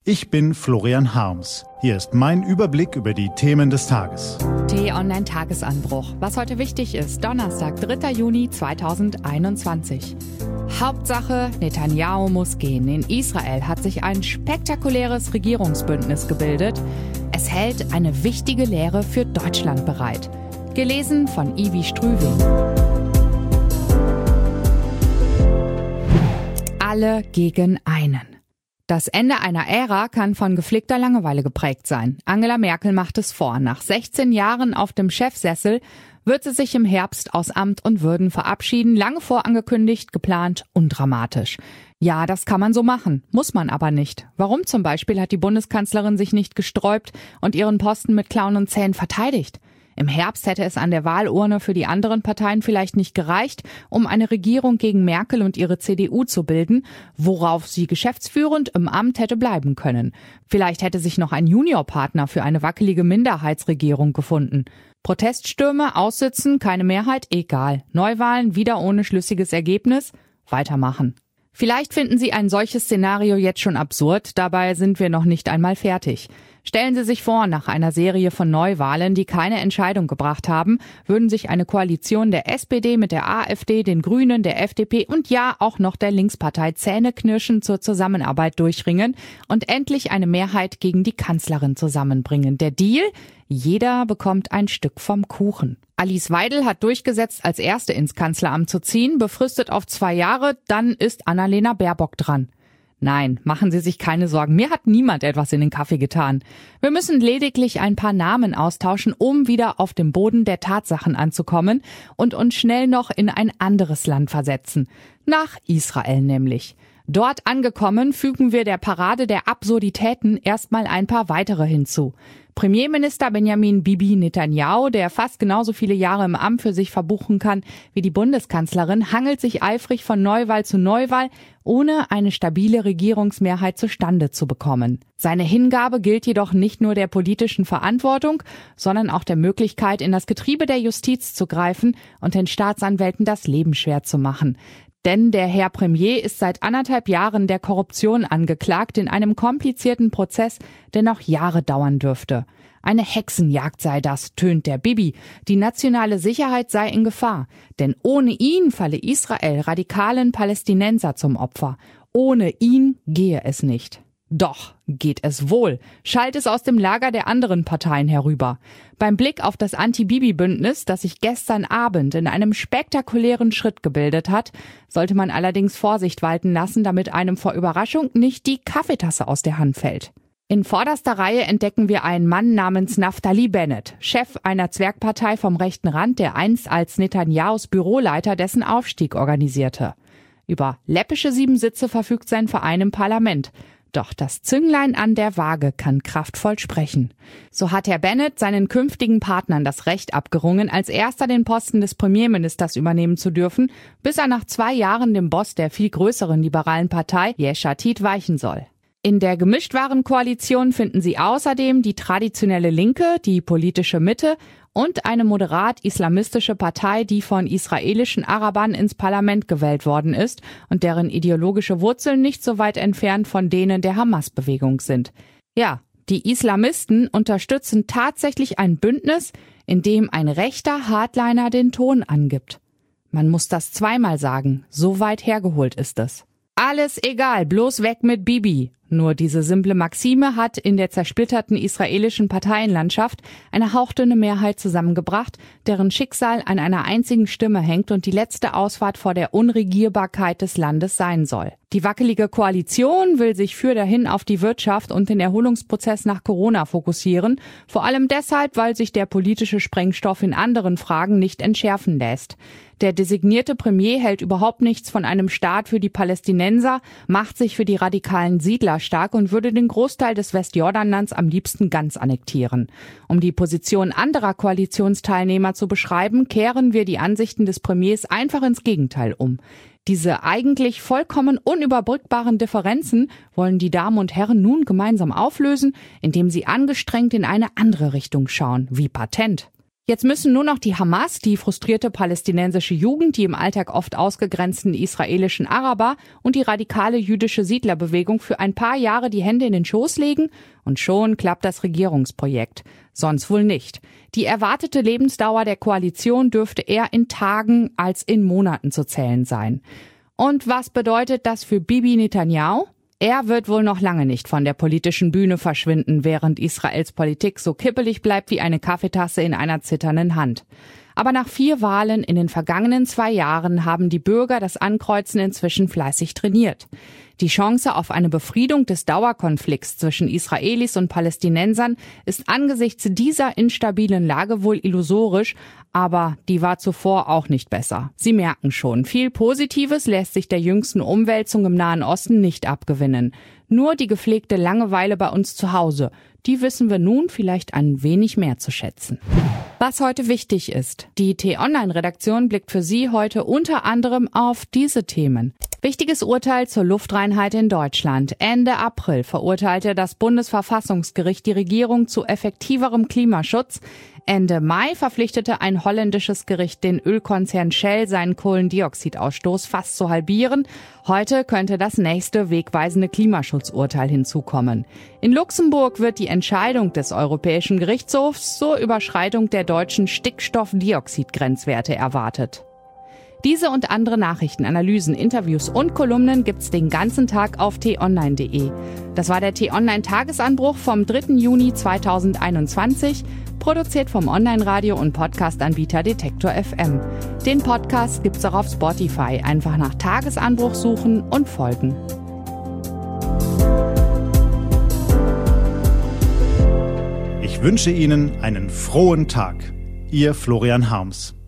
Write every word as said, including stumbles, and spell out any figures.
Ich bin Florian Harms. Hier ist mein Überblick über die Themen des Tages. T-Online-Tagesanbruch. Was heute wichtig ist, Donnerstag, dritter Juni zweitausendeinundzwanzig. Hauptsache, Netanyahu muss gehen. In Israel hat sich ein spektakuläres Regierungsbündnis gebildet. Es hält eine wichtige Lehre für Deutschland bereit. Gelesen von Ivi Strüving. Alle gegen einen. Das Ende einer Ära kann von gepflegter Langeweile geprägt sein. Angela Merkel macht es vor. Nach sechzehn Jahren auf dem Chefsessel wird sie sich im Herbst aus Amt und Würden verabschieden. Lange vorangekündigt, geplant, undramatisch. Ja, das kann man so machen, muss man aber nicht. Warum zum Beispiel hat die Bundeskanzlerin sich nicht gesträubt und ihren Posten mit Klauen und Zähnen verteidigt? Im Herbst hätte es an der Wahlurne für die anderen Parteien vielleicht nicht gereicht, um eine Regierung gegen Merkel und ihre C D U zu bilden, worauf sie geschäftsführend im Amt hätte bleiben können. Vielleicht hätte sich noch ein Juniorpartner für eine wackelige Minderheitsregierung gefunden. Proteststürme, Aussitzen, keine Mehrheit, egal. Neuwahlen, wieder ohne schlüssiges Ergebnis, weitermachen. Vielleicht finden Sie ein solches Szenario jetzt schon absurd, dabei sind wir noch nicht einmal fertig. Stellen Sie sich vor, nach einer Serie von Neuwahlen, die keine Entscheidung gebracht haben, würden sich eine Koalition der S P D mit der AfD, den Grünen, der F D P und ja auch noch der Linkspartei zähneknirschend zur Zusammenarbeit durchringen und endlich eine Mehrheit gegen die Kanzlerin zusammenbringen. Der Deal? Jeder bekommt ein Stück vom Kuchen. Alice Weidel hat durchgesetzt, als Erste ins Kanzleramt zu ziehen, befristet auf zwei Jahre, dann ist Annalena Baerbock dran. Nein, machen Sie sich keine Sorgen, mir hat niemand etwas in den Kaffee getan. Wir müssen lediglich ein paar Namen austauschen, um wieder auf dem Boden der Tatsachen anzukommen und uns schnell noch in ein anderes Land versetzen. Nach Israel nämlich. Dort angekommen, fügen wir der Parade der Absurditäten erstmal ein paar weitere hinzu. Premierminister Benjamin Bibi Netanyahu, der fast genauso viele Jahre im Amt für sich verbuchen kann wie die Bundeskanzlerin, hangelt sich eifrig von Neuwahl zu Neuwahl, ohne eine stabile Regierungsmehrheit zustande zu bekommen. Seine Hingabe gilt jedoch nicht nur der politischen Verantwortung, sondern auch der Möglichkeit, in das Getriebe der Justiz zu greifen und den Staatsanwälten das Leben schwer zu machen. Denn der Herr Premier ist seit anderthalb Jahren der Korruption angeklagt in einem komplizierten Prozess, der noch Jahre dauern dürfte. Eine Hexenjagd sei das, tönt der Bibi. Die nationale Sicherheit sei in Gefahr. Denn ohne ihn falle Israel radikalen Palästinenser zum Opfer. Ohne ihn gehe es nicht. Doch geht es wohl, schallt es aus dem Lager der anderen Parteien herüber. Beim Blick auf das Anti-Bibi-Bündnis, das sich gestern Abend in einem spektakulären Schritt gebildet hat, sollte man allerdings Vorsicht walten lassen, damit einem vor Überraschung nicht die Kaffeetasse aus der Hand fällt. In vorderster Reihe entdecken wir einen Mann namens Naftali Bennett, Chef einer Zwergpartei vom rechten Rand, der einst als Netanyahus Büroleiter dessen Aufstieg organisierte. Über läppische sieben Sitze verfügt sein Verein im Parlament. Doch das Zünglein an der Waage kann kraftvoll sprechen. So hat Herr Bennett seinen künftigen Partnern das Recht abgerungen, als erster den Posten des Premierministers übernehmen zu dürfen, bis er nach zwei Jahren dem Boss der viel größeren liberalen Partei Yesh Atid weichen soll. In der Gemischtwarenkoalition finden Sie außerdem die traditionelle Linke, die politische Mitte und eine moderat-islamistische Partei, die von israelischen Arabern ins Parlament gewählt worden ist und deren ideologische Wurzeln nicht so weit entfernt von denen der Hamas-Bewegung sind. Ja, die Islamisten unterstützen tatsächlich ein Bündnis, in dem ein rechter Hardliner den Ton angibt. Man muss das zweimal sagen, so weit hergeholt ist es. Alles egal, bloß weg mit Bibi. Nur diese simple Maxime hat in der zersplitterten israelischen Parteienlandschaft eine hauchdünne Mehrheit zusammengebracht, deren Schicksal an einer einzigen Stimme hängt und die letzte Ausfahrt vor der Unregierbarkeit des Landes sein soll. Die wackelige Koalition will sich für dahin auf die Wirtschaft und den Erholungsprozess nach Corona fokussieren, vor allem deshalb, weil sich der politische Sprengstoff in anderen Fragen nicht entschärfen lässt. Der designierte Premier hält überhaupt nichts von einem Staat für die Palästinenser, macht sich für die radikalen Siedler stark und würde den Großteil des Westjordanlands am liebsten ganz annektieren. Um die Position anderer Koalitionsteilnehmer zu beschreiben, kehren wir die Ansichten des Premiers einfach ins Gegenteil um. Diese eigentlich vollkommen unüberbrückbaren Differenzen wollen die Damen und Herren nun gemeinsam auflösen, indem sie angestrengt in eine andere Richtung schauen, wie Patent. Jetzt müssen nur noch die Hamas, die frustrierte palästinensische Jugend, die im Alltag oft ausgegrenzten israelischen Araber und die radikale jüdische Siedlerbewegung für ein paar Jahre die Hände in den Schoß legen und schon klappt das Regierungsprojekt. Sonst wohl nicht. Die erwartete Lebensdauer der Koalition dürfte eher in Tagen als in Monaten zu zählen sein. Und was bedeutet das für Bibi Netanyahu? Er wird wohl noch lange nicht von der politischen Bühne verschwinden, während Israels Politik so kippelig bleibt wie eine Kaffeetasse in einer zitternden Hand. Aber nach vier Wahlen in den vergangenen zwei Jahren haben die Bürger das Ankreuzen inzwischen fleißig trainiert. Die Chance auf eine Befriedung des Dauerkonflikts zwischen Israelis und Palästinensern ist angesichts dieser instabilen Lage wohl illusorisch, aber die war zuvor auch nicht besser. Sie merken schon, viel Positives lässt sich der jüngsten Umwälzung im Nahen Osten nicht abgewinnen. Nur die gepflegte Langeweile bei uns zu Hause, die wissen wir nun vielleicht ein wenig mehr zu schätzen. Was heute wichtig ist. Die T-Online-Redaktion blickt für Sie heute unter anderem auf diese Themen. Wichtiges Urteil zur Luftreinheit in Deutschland. Ende April verurteilte das Bundesverfassungsgericht die Regierung zu effektiverem Klimaschutz. Ende Mai verpflichtete ein holländisches Gericht den Ölkonzern Shell, seinen Kohlendioxidausstoß fast zu halbieren. Heute könnte das nächste wegweisende Klimaschutzurteil hinzukommen. In Luxemburg wird die Entscheidung des Europäischen Gerichtshofs zur Überschreitung der deutschen Stickstoffdioxidgrenzwerte erwartet. Diese und andere Nachrichten, Analysen, Interviews und Kolumnen gibt's den ganzen Tag auf t online punkt de. Das war der T-Online-Tagesanbruch vom dritten Juni zweitausendeinundzwanzig, produziert vom Online-Radio- und Podcast-Anbieter Detektor F M. Den Podcast gibt's auch auf Spotify. Einfach nach Tagesanbruch suchen und folgen. Ich wünsche Ihnen einen frohen Tag. Ihr Florian Harms.